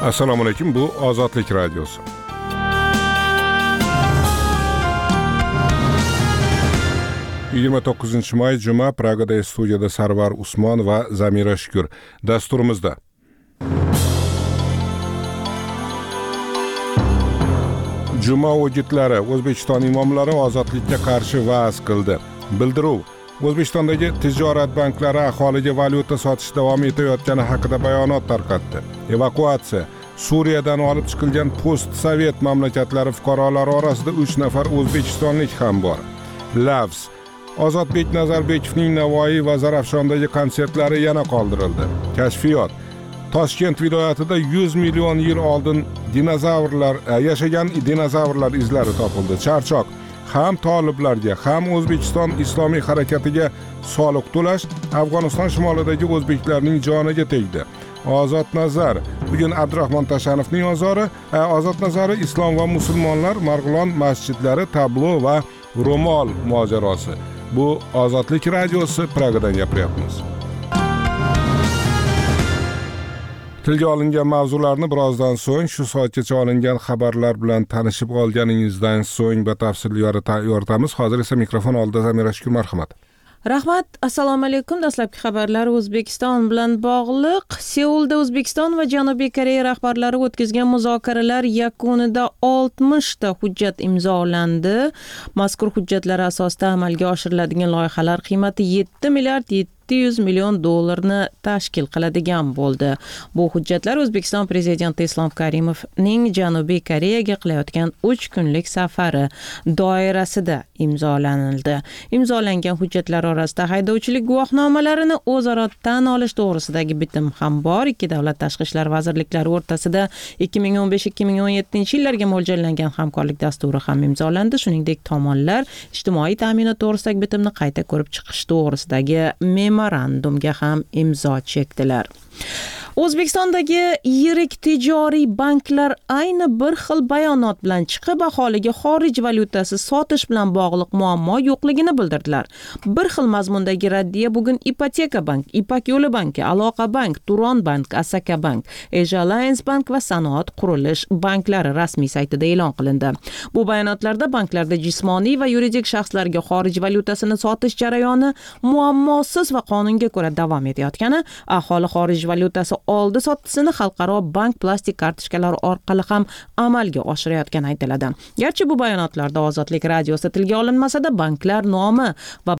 Assalomu alaykum, bu Ozodlik radiosi. Yigirma 29-may juma, Pragada studiyada Sarvar Usmon va Zamira Shukur. Dasturimizda Juma o'gitlari, O'zbekiston imomlari ozodlikka qarshi va'z qildi. Bildiruv: O'zbekistondagi tijorat banklari aholiga valyuta sotish davom etayotgani haqida bayonot tarqatdi. Evakuatsiya: Suriyadan olib chiqilgan post-sovet mamlakatlari fuqarolari orasida 3 nafar o'zbekistonlik ham bor. Lavs: Ozodbek Nazarbekovning Navoiy va Zarafshondagi konsertlari yana qoldirildi. Kashfiyot: Toshkent viloyatida 100 million yil oldin yashagan dinozavrlar izlari topildi. Charchoq: ham toliblarga, ham O'zbekiston Islomiy harakatiga soliq to'lash Afg'oniston shimolidagi o'zbeklarning joniga tegdi. Ozod nazar: bugun Abdurahmon Tashanovning ozod nazari islom va musulmonlar Marg'ilon masjidlari, tablo va ro'mol mojarosi. Bu Ozodlik radiosi, Pragadan gapiryapmiz. Tilga olingan mavzularni birozdan so'ng, shu soatgacha olingan xabarlar bilan tanishib olganingizdan so'ng batafsil yoritamiz. Hozir esa mikrofon oldida Zamira Shukur, marhamat. Rahmat. Assalomu alaykum. Dastlabki xabarlar O'zbekiston bilan bog'liq. Seulda O'zbekiston va Janubiy Koreya rahbarlari o'tkazgan muzokaralar yakunida 60 ta hujjat imzolandi. Mazkur hujjatlar asosida amalga oshiriladigan loyihalar qiymati 7 milliard 700 million dollarni tashkil qiladigan bo'ldi. Bu hujjatlar O'zbekiston prezidenti Islom Karimovning Janubiy Koreyaga qilayotgan 3 kunlik safari doirasida imzolanildi. Imzolangan hujjatlar orasida haydovchilik guvohnomalarini o'zaro tan olish to'g'risidagi bitim ham bor. Ikki davlat tashqi ishlar vazirliklari o'rtasida 2015-2017 yillarga mo'ljallangan hamkorlik dasturi ham imzolandi. Shuningdek, tomonlar ijtimoiy ta'minot to'g'risidagi bitimni qayta ko'rib chiqish to'g'risidagi memorandumga ham imzo chekdilar. O'zbekistondagi yirik tijoriy banklar ayni bir xil bayonot bilan chiqib, aholiga xorij valyutasi sotish bilan bog'liq muammo yo'qligini bildirdilar. Bir xil mazmundagi raddiya bugun Ipoteka bank, Ipak yo'li banki, Aloqa bank, Turon bank, Asaka bank, Asia Alliance bank va Sanoat qurilish banklari rasmiy saytida e'lon qilindi. Bu bayonotlarda banklarda jismoniy va yuridik shaxslarga xorij valyutasini sotish jarayoni muammosiz va qonunga ko'ra davom etayotgani, aholi xorij valyutasi oldi sottisini xalqaro bank plastik kartochkalari orqali ham amalga oshirayotgani aytiladi. Garchi bu bayonotlarda Ozodlik radiosi tilga olinmasa-da, banklar nomi va